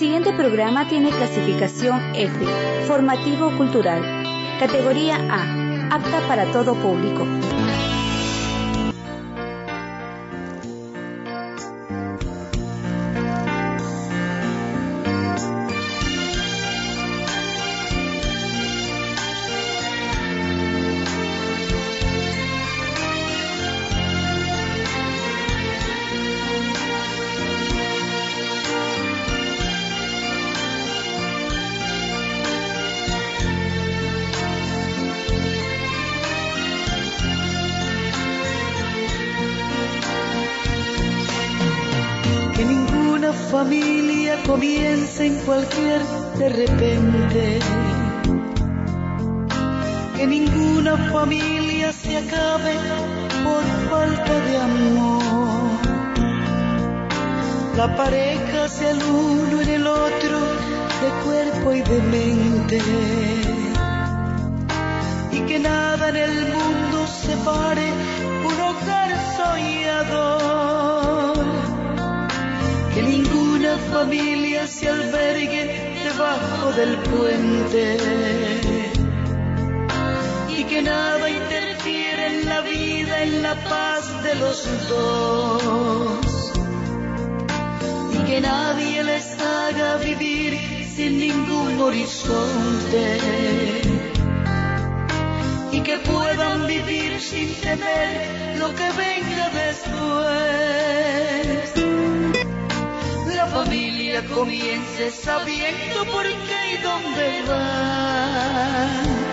siguiente programa tiene clasificación F, formativo cultural, categoría A, apta para todo público. Familia comienza en cualquier de repente, que ninguna familia se acabe por falta de amor. La pareja sea el uno en el otro, de cuerpo y de mente, y que nada en el mundo separe un hogar soñador. Que ninguna familia se albergue debajo del puente, y que nada interfiera en la vida, en la paz de los dos, y que nadie les haga vivir sin ningún horizonte, y que puedan vivir sin temer lo que venga después. La familia comience sabiendo por qué y dónde va,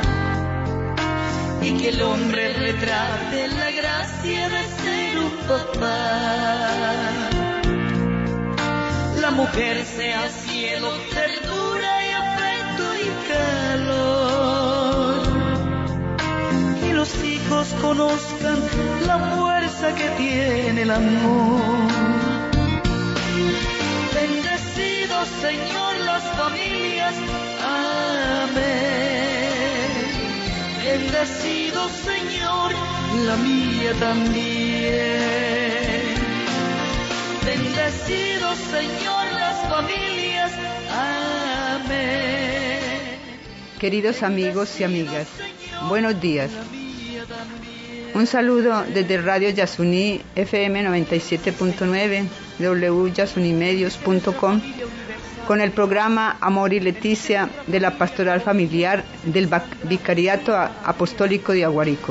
y que el hombre retrate la gracia de ser un papá. La mujer sea cielo, ternura y afecto y calor, y los hijos conozcan la fuerza que tiene el amor. Bendecidos, Señor, las familias, amén. Bendecidos, Señor, la mía también. Bendecidos, Señor, las familias, amén. Queridos amigos y amigas, buenos días. Un saludo desde Radio Yasuní FM 97.9, www.yasunimedios.com, con el programa Amor y Leticia de la Pastoral Familiar del Vicariato Apostólico de Aguarico.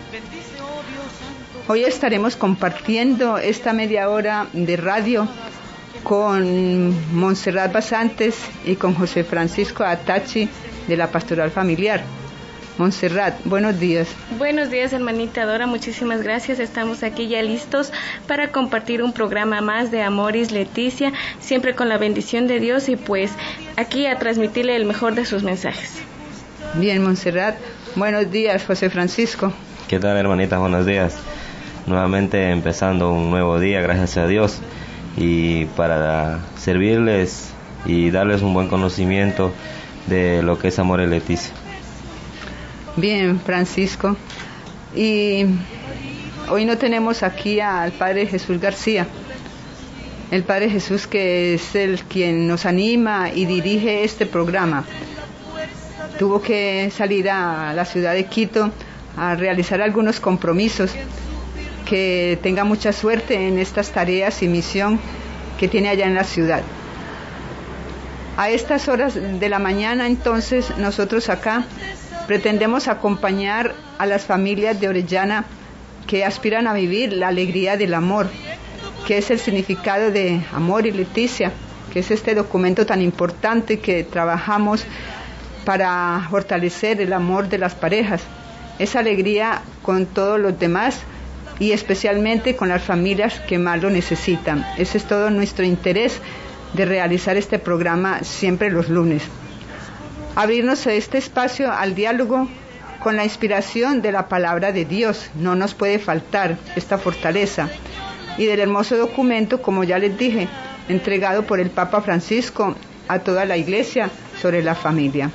Hoy estaremos compartiendo esta media hora de radio con Montserrat Basantes y con José Francisco Atachi de la Pastoral Familiar. Montserrat, buenos días. Buenos días, hermanita Dora, muchísimas gracias. Estamos aquí ya listos para compartir un programa más de Amoris Leticia, siempre con la bendición de Dios y pues aquí a transmitirle el mejor de sus mensajes. Bien, Montserrat. Buenos días, José Francisco. ¿Qué tal, hermanita? Buenos días. Nuevamente empezando un nuevo día, gracias a Dios, y para servirles y darles un buen conocimiento de lo que es Amoris Leticia. Bien, Francisco. Y hoy no tenemos aquí al Padre Jesús García. El Padre Jesús, que es el quien nos anima y dirige este programa, tuvo que salir a la ciudad de Quito a realizar algunos compromisos. Que tenga mucha suerte en estas tareas y misión que tiene allá en la ciudad. A estas horas de la mañana, entonces, nosotros acá pretendemos acompañar a las familias de Orellana que aspiran a vivir la alegría del amor, que es el significado de Amoris Leticia, que es este documento tan importante que trabajamos para fortalecer el amor de las parejas, esa alegría con todos los demás y especialmente con las familias que más lo necesitan. Ese es todo nuestro interés de realizar este programa siempre los lunes. Abrirnos a este espacio al diálogo con la inspiración de la palabra de Dios. No nos puede faltar esta fortaleza. Y del hermoso documento, como ya les dije, entregado por el Papa Francisco a toda la Iglesia sobre la familia.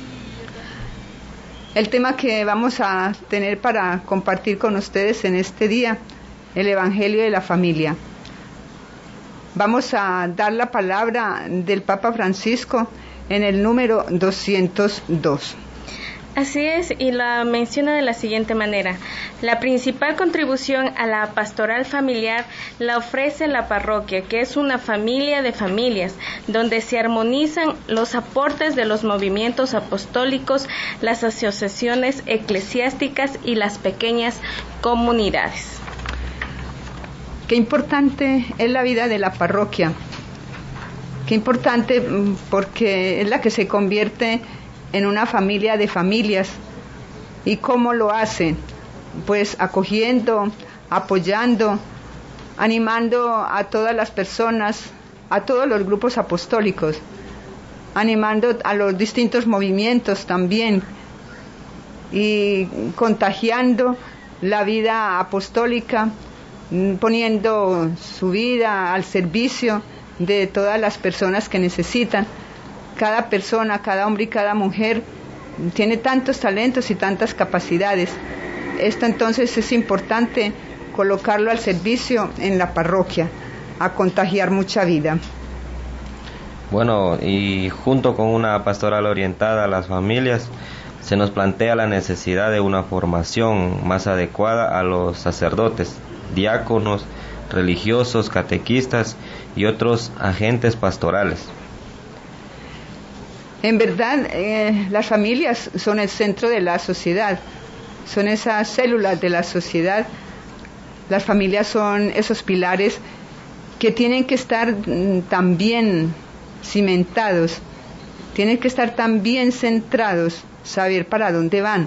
El tema que vamos a tener para compartir con ustedes en este día, el Evangelio de la Familia. Vamos a dar la palabra del Papa Francisco en el número 202. Así es, y la menciona de la siguiente manera: la principal contribución a la pastoral familiar la ofrece la parroquia, que es una familia de familias, donde se armonizan los aportes de los movimientos apostólicos, las asociaciones eclesiásticas y las pequeñas comunidades. Qué importante es la vida de la parroquia, qué importante porque es la que se convierte en una familia de familias. ¿Y cómo lo hacen? Pues acogiendo, apoyando, animando a todas las personas, a todos los grupos apostólicos, animando a los distintos movimientos también, y contagiando la vida apostólica, poniendo su vida al servicio de todas las personas que necesitan. Cada persona, cada hombre y cada mujer tiene tantos talentos y tantas capacidades. Esto entonces es importante colocarlo al servicio en la parroquia, a contagiar mucha vida. Bueno, y junto con una pastoral orientada a las familias, se nos plantea la necesidad de una formación más adecuada a los sacerdotes, diáconos, religiosos, catequistas y otros agentes pastorales. En verdad, las familias son el centro de la sociedad, son esas células de la sociedad. Las familias son esos pilares que tienen que estar tan bien cimentados, tienen que estar tan bien centrados, saber para dónde van.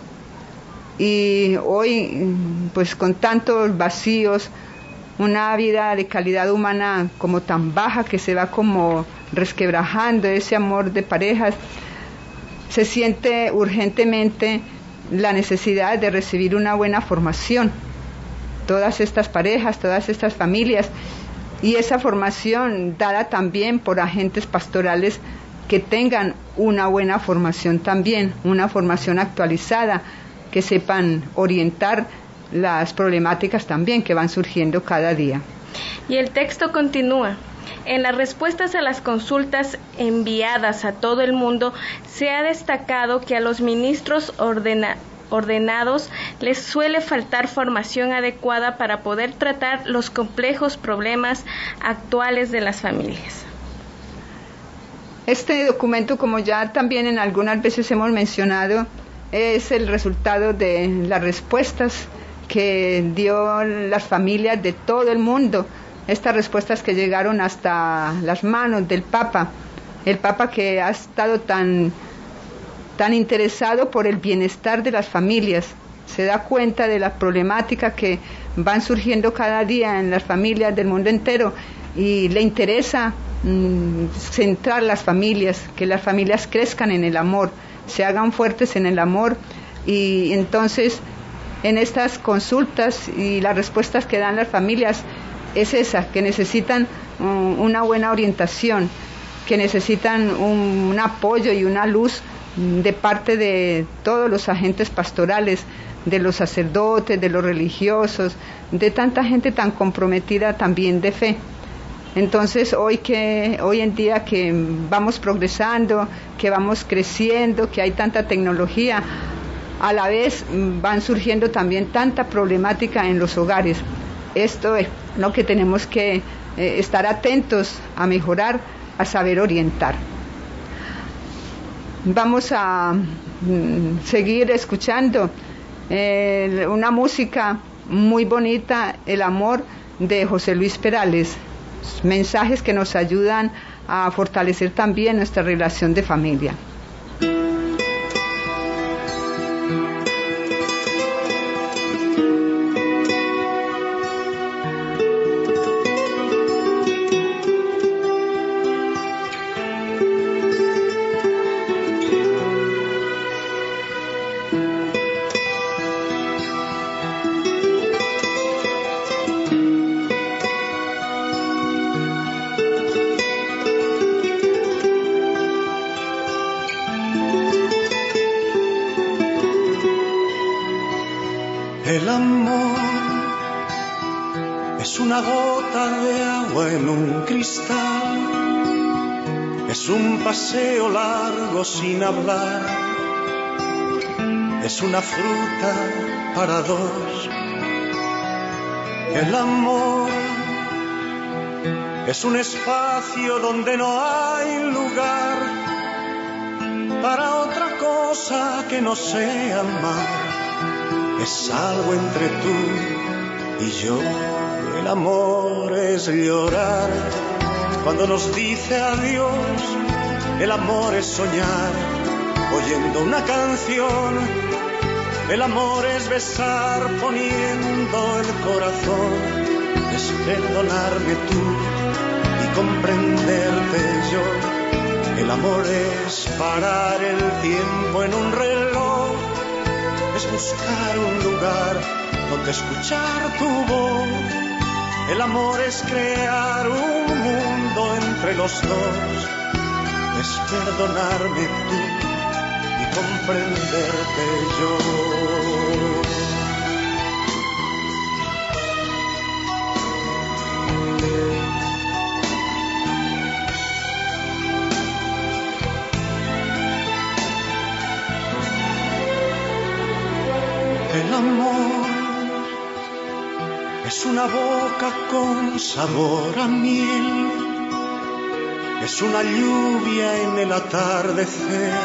Y hoy, pues con tantos vacíos, una vida de calidad humana como tan baja, que se va como resquebrajando ese amor de parejas, se siente urgentemente la necesidad de recibir una buena formación. Todas estas parejas, todas estas familias, y esa formación dada también por agentes pastorales que tengan una buena formación también, una formación actualizada, que sepan orientar las problemáticas también que van surgiendo cada día. Y el texto continúa: en las respuestas a las consultas enviadas a todo el mundo, se ha destacado que a los ministros ordenados les suele faltar formación adecuada para poder tratar los complejos problemas actuales de las familias. Este documento, como ya también en algunas veces hemos mencionado, es el resultado de las respuestas que dio las familias de todo el mundo, estas respuestas que llegaron hasta las manos del Papa, el Papa que ha estado tan interesado por el bienestar de las familias, se da cuenta de la problemática que van surgiendo cada día en las familias del mundo entero, y le interesa centrar las familias, que las familias crezcan en el amor, se hagan fuertes en el amor. Y entonces en estas consultas y las respuestas que dan las familias es esa, que necesitan una buena orientación, que necesitan un apoyo y una luz de parte de todos los agentes pastorales, de los sacerdotes, de los religiosos, de tanta gente tan comprometida también de fe. Entonces hoy en día que vamos progresando, que vamos creciendo, que hay tanta tecnología, a la vez van surgiendo también tanta problemática en los hogares. Esto es lo que tenemos que estar atentos a mejorar, a saber orientar. Vamos a seguir escuchando una música muy bonita, El amor, de José Luis Perales. Mensajes que nos ayudan a fortalecer también nuestra relación de familia. El amor es una gota de agua agua en un cristal, es un paseo largo sin hablar, es una fruta para dos. El amor es un espacio donde no hay lugar para otra cosa que no sea amar. Es algo entre tú y yo. El amor es llorar cuando nos dice adiós. El amor es soñar oyendo una canción. El amor es besar poniendo el corazón. Es perdonarme tú y comprenderte yo. El amor es parar el tiempo en un reloj. Es buscar un lugar donde escuchar tu voz. El amor es crear un mundo entre los dos. Es perdonarme tú y comprenderte yo. El amor es una boca con sabor a miel, es una lluvia en el atardecer,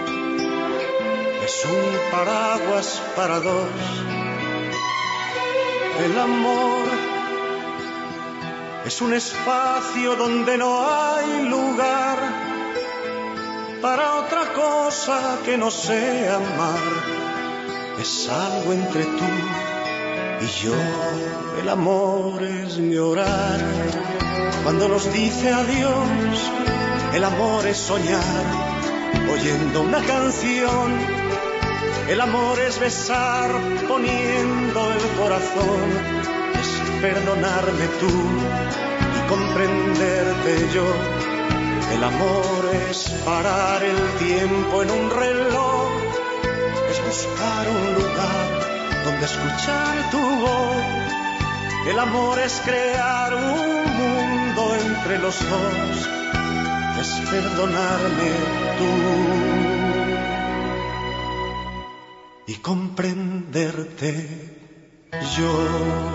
es un paraguas para dos. El amor es un espacio donde no hay lugar para otra cosa que no sea amar. Es algo entre tú y yo. El amor es llorar cuando nos dice adiós. El amor es soñar oyendo una canción. El amor es besar poniendo el corazón. Es perdonarme tú y comprenderte yo. El amor es parar el tiempo en un reloj. Es buscar un lugar donde escuchar tu voz. El amor es crear un mundo entre los dos. Es perdonarme tú y comprenderte yo.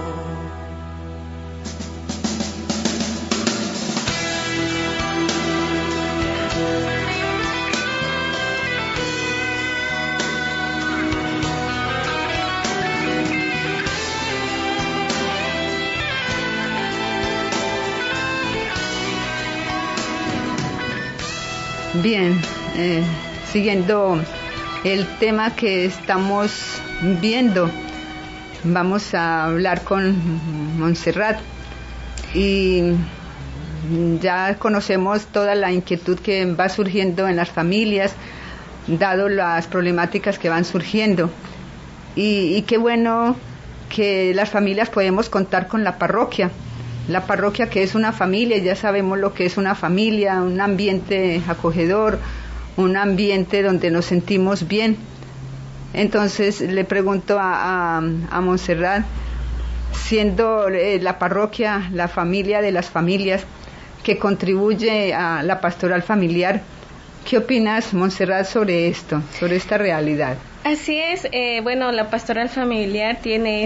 Bien, siguiendo el tema que estamos viendo, vamos a hablar con Montserrat y ya conocemos toda la inquietud que va surgiendo en las familias, dado las problemáticas que van surgiendo. Y qué bueno que las familias podemos contar con la parroquia. La parroquia, que es una familia, ya sabemos lo que es una familia, un ambiente acogedor, un ambiente donde nos sentimos bien. Entonces le pregunto a Montserrat, siendo la parroquia la familia de las familias que contribuye a la pastoral familiar, ¿qué opinas, Montserrat, sobre esto, sobre esta realidad? Así es, bueno, la pastoral familiar tiene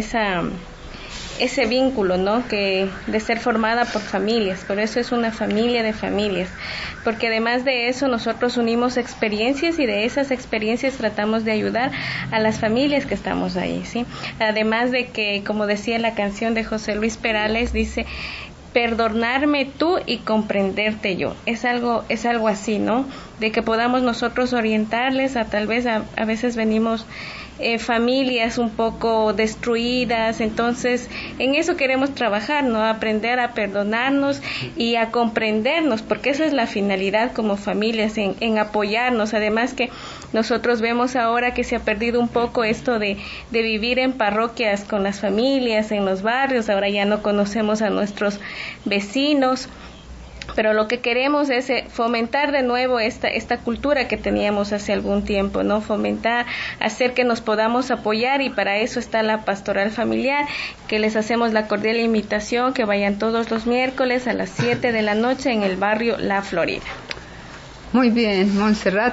ese vínculo, ¿no?, que de ser formada por familias, por eso es una familia de familias, porque además de eso nosotros unimos experiencias y de esas experiencias tratamos de ayudar a las familias que estamos ahí, ¿sí? Además de que, como decía la canción de José Luis Perales, dice, perdonarme tú y comprenderte yo. Es algo así, ¿no?, de que podamos nosotros orientarles tal vez a veces venimos familias un poco destruidas, entonces en eso queremos trabajar, ¿no?, aprender a perdonarnos y a comprendernos, porque esa es la finalidad como familias, en apoyarnos. Además que nosotros vemos ahora que se ha perdido un poco esto de vivir en parroquias con las familias, en los barrios, ahora ya no conocemos a nuestros vecinos. pero lo que queremos es fomentar de nuevo esta cultura que teníamos hace algún tiempo, ¿no? Fomentar, hacer que nos podamos apoyar, y para eso está la pastoral familiar, que les hacemos la cordial invitación que vayan todos los miércoles a las 7 de la noche en el barrio La Florida. Muy bien, Montserrat.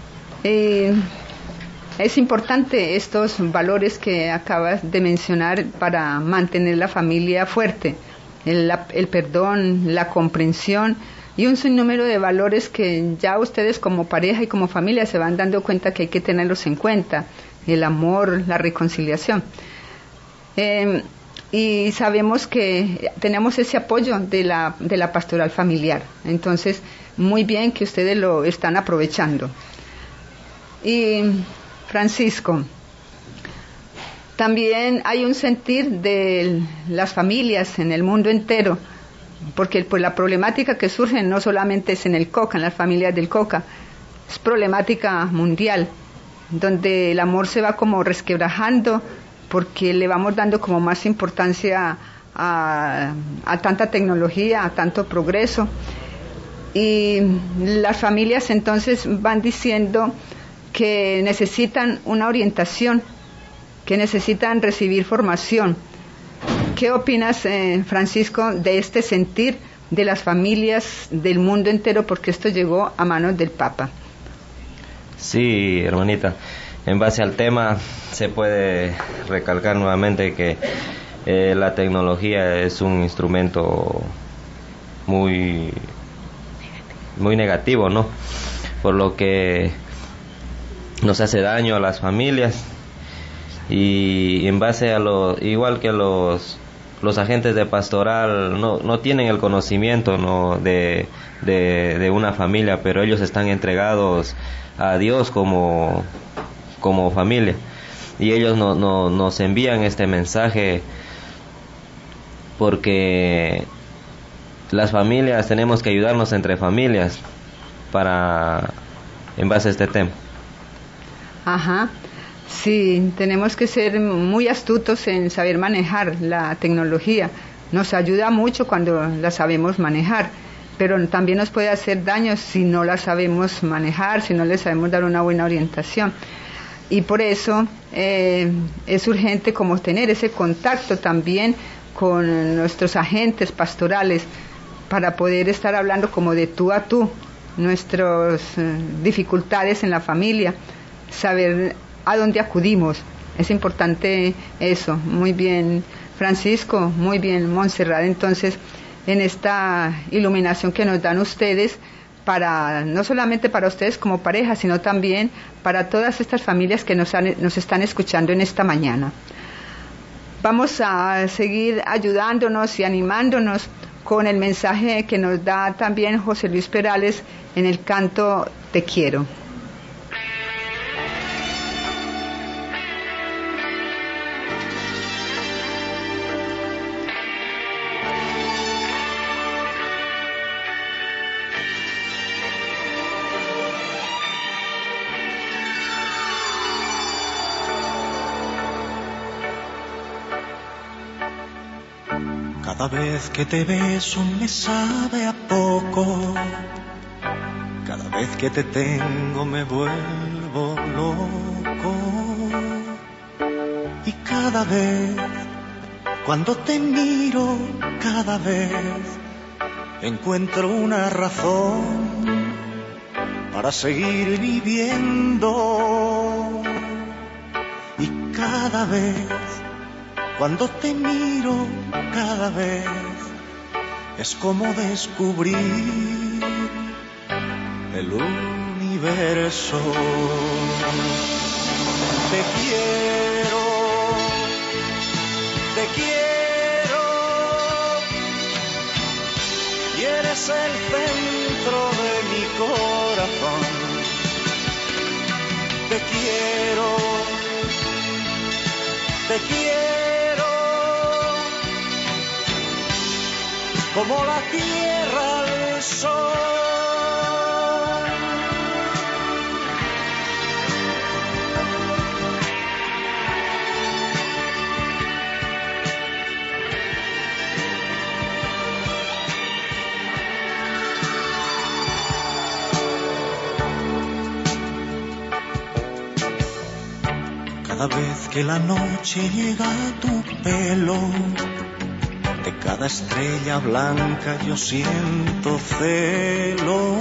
Es importante estos valores que acabas de mencionar para mantener la familia fuerte. El perdón, la comprensión y un sinnúmero de valores que ya ustedes como pareja y como familia se van dando cuenta que hay que tenerlos en cuenta: el amor, la reconciliación. Y sabemos que tenemos ese apoyo de la pastoral familiar. Entonces, muy bien que ustedes lo están aprovechando. Y Francisco, también hay un sentir de las familias en el mundo entero, porque pues la problemática que surge no solamente es en el Cauca, en las familias del Cauca, es problemática mundial, donde el amor se va como resquebrajando, porque le vamos dando como más importancia a tanta tecnología, a tanto progreso, y las familias entonces van diciendo que necesitan una orientación, que necesitan recibir formación. ¿Qué opinas, Francisco, de este sentir de las familias del mundo entero, porque esto llegó a manos del Papa? Sí, hermanita, en base al tema se puede recalcar nuevamente que la tecnología es un instrumento muy negativo, ¿no? Por lo que nos hace daño a las familias, y en base a igual que los agentes de pastoral no tienen el conocimiento, ¿no?, de una familia, pero ellos están entregados a Dios como familia, y ellos nos envían este mensaje porque las familias tenemos que ayudarnos entre familias en base a este tema. Ajá, sí, tenemos que ser muy astutos en saber manejar la tecnología. Nos ayuda mucho cuando la sabemos manejar, pero también nos puede hacer daño si no la sabemos manejar, si no le sabemos dar una buena orientación. Y por eso es urgente como tener ese contacto también con nuestros agentes pastorales, para poder estar hablando como de tú a tú nuestras dificultades en la familia, saber a dónde acudimos. Es importante eso. Muy bien, Francisco, muy bien, Montserrat. Entonces, en esta iluminación que nos dan ustedes, no solamente para ustedes como pareja, sino también para todas estas familias que nos están escuchando en esta mañana. Vamos a seguir ayudándonos y animándonos con el mensaje que nos da también José Luis Perales en el canto Te Quiero. Cada vez que te beso me sabe a poco, cada vez que te tengo me vuelvo loco, y cada vez cuando te miro, cada vez encuentro una razón para seguir viviendo, y cada vez cuando te miro, cada vez es como descubrir el universo. Te quiero, y eres el centro de mi corazón. Te quiero, como la tierra al sol. Cada vez que la noche llega a tu pelo, de cada estrella blanca yo siento celo.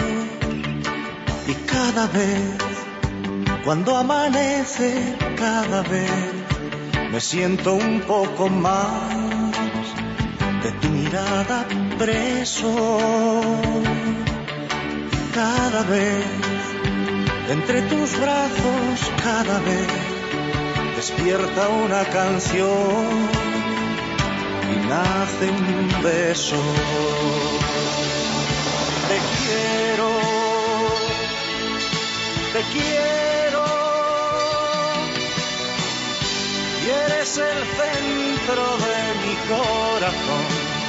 Y cada vez, cuando amanece, cada vez me siento un poco más de tu mirada preso. Cada vez, entre tus brazos, cada vez despierta una canción y nace un beso. Te quiero, te quiero, y eres el centro de mi corazón.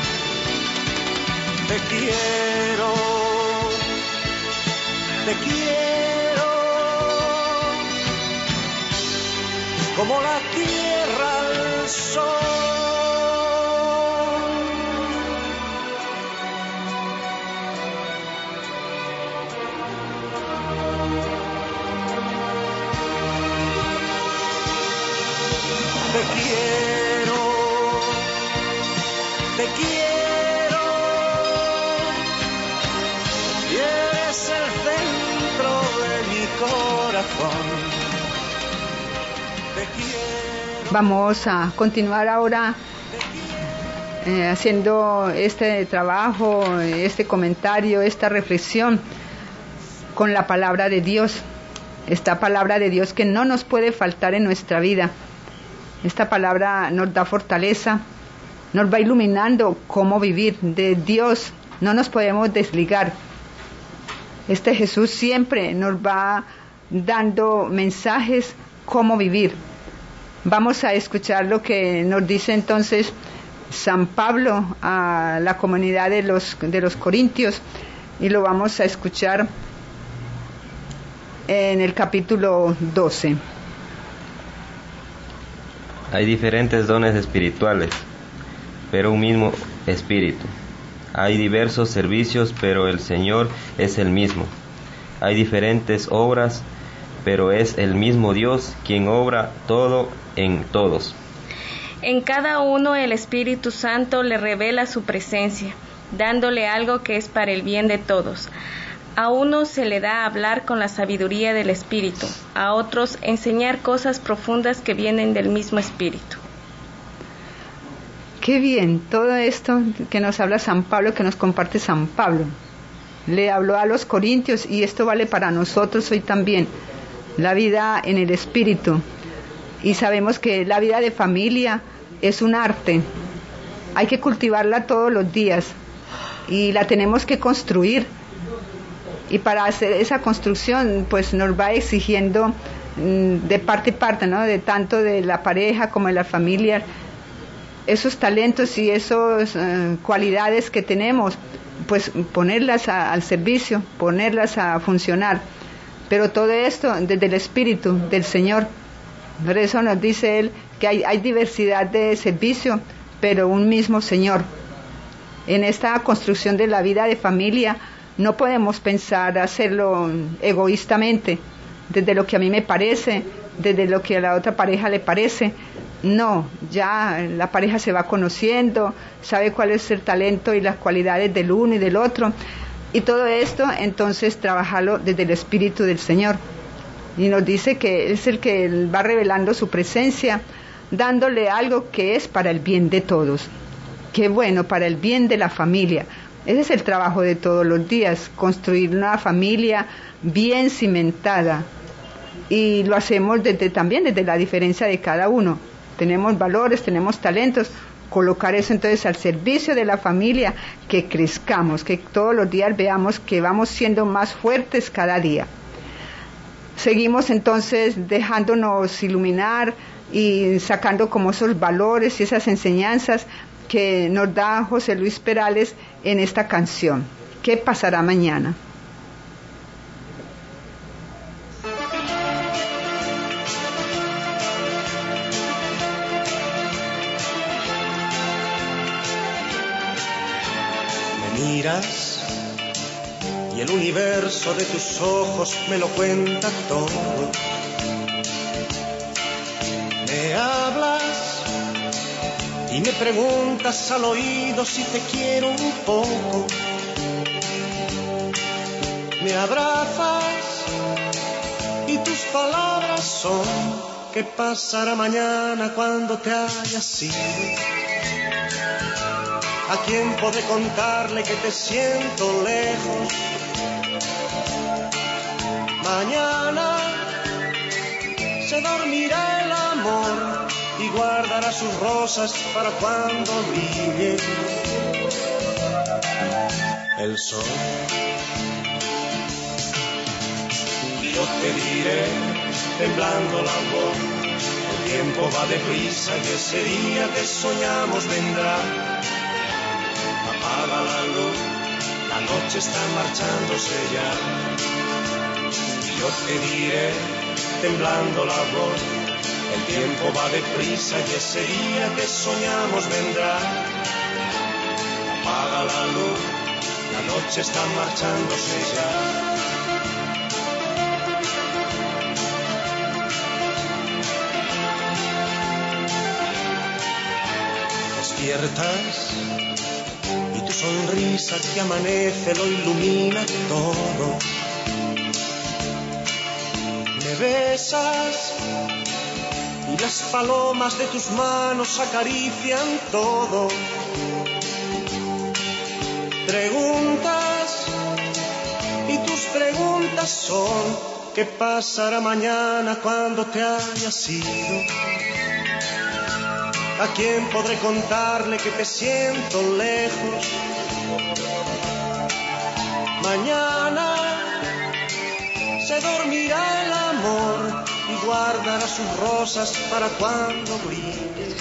Te quiero, te quiero, como la tierra al sol. Te quiero, te quiero, y eres el centro de mi corazón. Te quiero. Vamos a continuar ahora haciendo este trabajo, este comentario, esta reflexión con la palabra de Dios. Esta palabra de Dios que no nos puede faltar en nuestra vida. Esta palabra nos da fortaleza, nos va iluminando cómo vivir. De Dios no nos podemos desligar. Este Jesús siempre nos va dando mensajes cómo vivir. Vamos a escuchar lo que nos dice entonces San Pablo a la comunidad de los Corintios, y lo vamos a escuchar en el capítulo 12. Hay diferentes dones espirituales, pero un mismo espíritu. Hay diversos servicios, pero el Señor es el mismo. Hay diferentes obras, pero es el mismo Dios quien obra todo en todos. En cada uno el Espíritu Santo le revela su presencia, dándole algo que es para el bien de todos. A unos se le da hablar con la sabiduría del Espíritu, a otros enseñar cosas profundas que vienen del mismo Espíritu. Qué bien, todo esto que nos habla San Pablo, que nos comparte San Pablo. Le habló a los Corintios y esto vale para nosotros hoy también. La vida en el Espíritu. Y sabemos que la vida de familia es un arte. Hay que cultivarla todos los días y la tenemos que construir. Y para hacer esa construcción, pues nos va exigiendo de parte y parte, ¿no? De tanto de la pareja como de la familia, esos talentos y esas cualidades que tenemos, pues ponerlas al servicio, ponerlas a funcionar. Pero todo esto desde el Espíritu del Señor. Por eso nos dice Él que hay diversidad de servicio, pero un mismo Señor. En esta construcción de la vida de familia, no podemos pensar hacerlo egoístamente, desde lo que a mí me parece, desde lo que a la otra pareja le parece. No, ya la pareja se va conociendo, sabe cuál es el talento y las cualidades del uno y del otro. Y todo esto, entonces, trabajarlo desde el Espíritu del Señor. Y nos dice que es el que va revelando su presencia, dándole algo que es para el bien de todos. Qué bueno, para el bien de la familia. Ese es el trabajo de todos los días, construir una familia bien cimentada. Y lo hacemos también desde la diferencia de cada uno. Tenemos valores, tenemos talentos, colocar eso entonces al servicio de la familia, que crezcamos, que todos los días veamos que vamos siendo más fuertes cada día. Seguimos entonces dejándonos iluminar y sacando como esos valores y esas enseñanzas que nos da José Luis Perales en esta canción. ¿Qué pasará mañana? Me miras y el universo de tus ojos me lo cuenta todo. y me preguntas al oído si te quiero un poco. Me abrazas y tus palabras son: ¿qué pasará mañana cuando te hayas ido? ¿A quién podré contarle que te siento lejos? Mañana se dormirá el amor y guardará sus rosas para cuando brille el sol. Y yo te diré, temblando la voz: el tiempo va deprisa y ese día que soñamos vendrá. Apaga la luz, la noche está marchándose ya. Y yo te diré, temblando la voz: el tiempo va deprisa y ese día que soñamos vendrá. Apaga la luz, la noche está marchándose ya. Despiertas y tu sonrisa que amanece lo ilumina todo. Me besas y las palomas de tus manos acarician todo. Preguntas y tus preguntas son: ¿qué pasará mañana cuando te hayas ido? ¿A quién podré contarle que te siento lejos? Mañana se dormirá el amor y guardará sus rosas para cuando brille.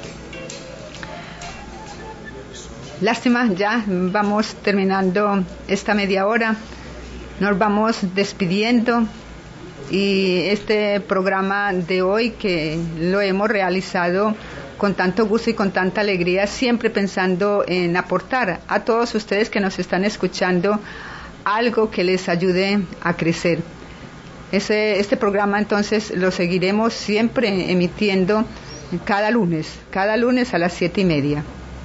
Lástima, ya vamos terminando esta media hora. Nos vamos despidiendo y este programa de hoy, que lo hemos realizado con tanto gusto y con tanta alegría, siempre pensando en aportar a todos ustedes que nos están escuchando algo que les ayude a crecer. Este programa entonces lo seguiremos siempre emitiendo cada lunes a las 7:30.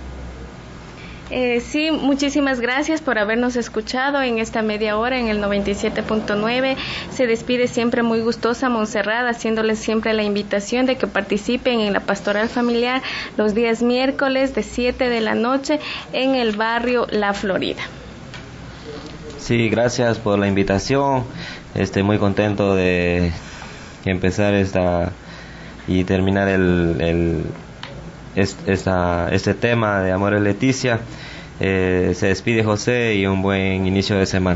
Sí, muchísimas gracias por habernos escuchado en esta media hora en el 97.9. Se despide siempre muy gustosa Montserrat, haciéndoles siempre la invitación de que participen en la pastoral familiar los días miércoles de 7 de la noche en el barrio La Florida. Sí, gracias por la invitación. Estoy muy contento de empezar y terminar este tema de Amores Leticia. Se despide José y un buen inicio de semana.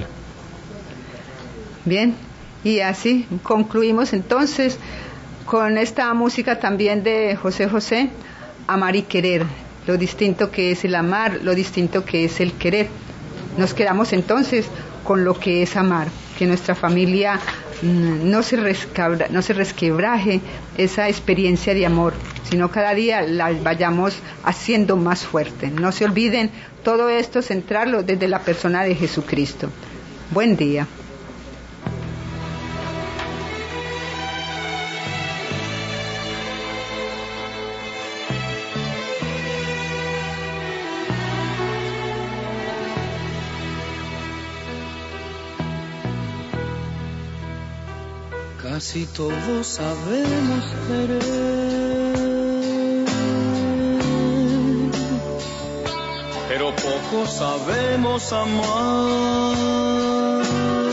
Bien, y así concluimos entonces con esta música también de José José, Amar y Querer, lo distinto que es el amar, lo distinto que es el querer. Nos quedamos entonces con lo que es amar, que nuestra familia no se resquebraje esa experiencia de amor, sino cada día la vayamos haciendo más fuerte. No se olviden todo esto, centrarlo desde la persona de Jesucristo. Buen día. Casi todos sabemos querer, pero poco sabemos amar.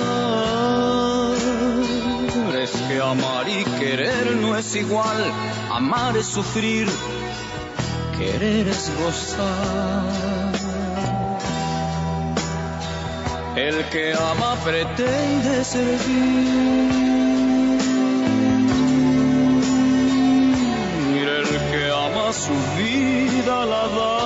Es que amar y querer no es igual. Amar es sufrir, querer es gozar. El que ama pretende servir. Su vida la da,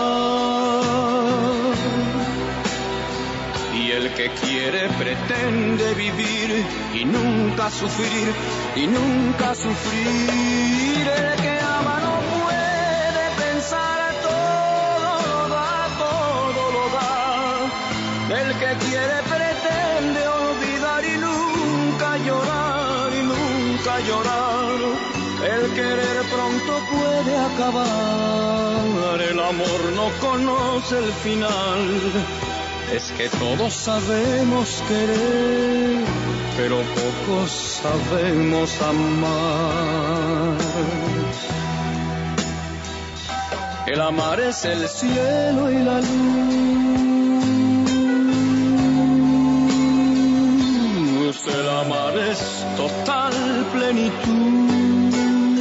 y el que quiere pretende vivir y nunca sufrir, y nunca sufrir. El que ama no puede pensar, todo lo da, todo lo da. El que quiere pretende olvidar y nunca llorar, y nunca llorar. El querer pronto puede acabar, el amor no conoce el final. Es que todos sabemos querer, pero pocos sabemos amar. El amar es el cielo y la luz. El amar es total plenitud.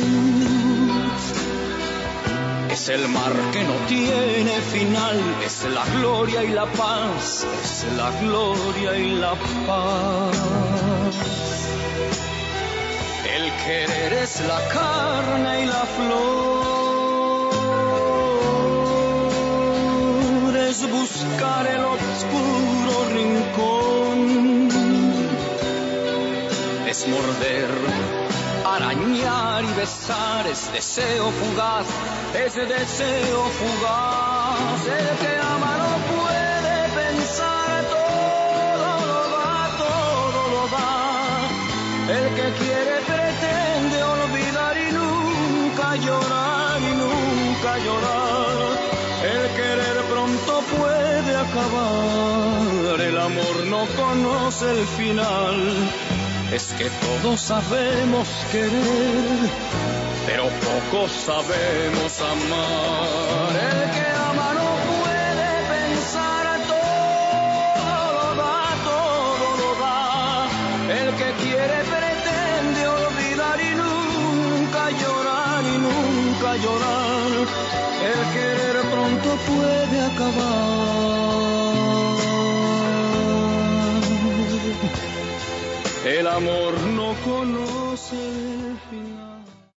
Es el mar que no tiene final, es la gloria y la paz, es la gloria y la paz. El querer es la carne y la flor, es buscar el oscuro rincón, es morder, arañar y besar, es deseo fugaz, es deseo fugaz. El que ama no puede pensar, todo lo da. El que quiere pretende olvidar y nunca llorar, y nunca llorar. El querer pronto puede acabar, el amor no conoce el final. Es que todos sabemos querer, pero pocos sabemos amar. El que ama no puede pensar, todo lo da. El que quiere pretende olvidar y nunca llorar, y nunca llorar. El querer pronto puede acabar. El amor no conoce el final.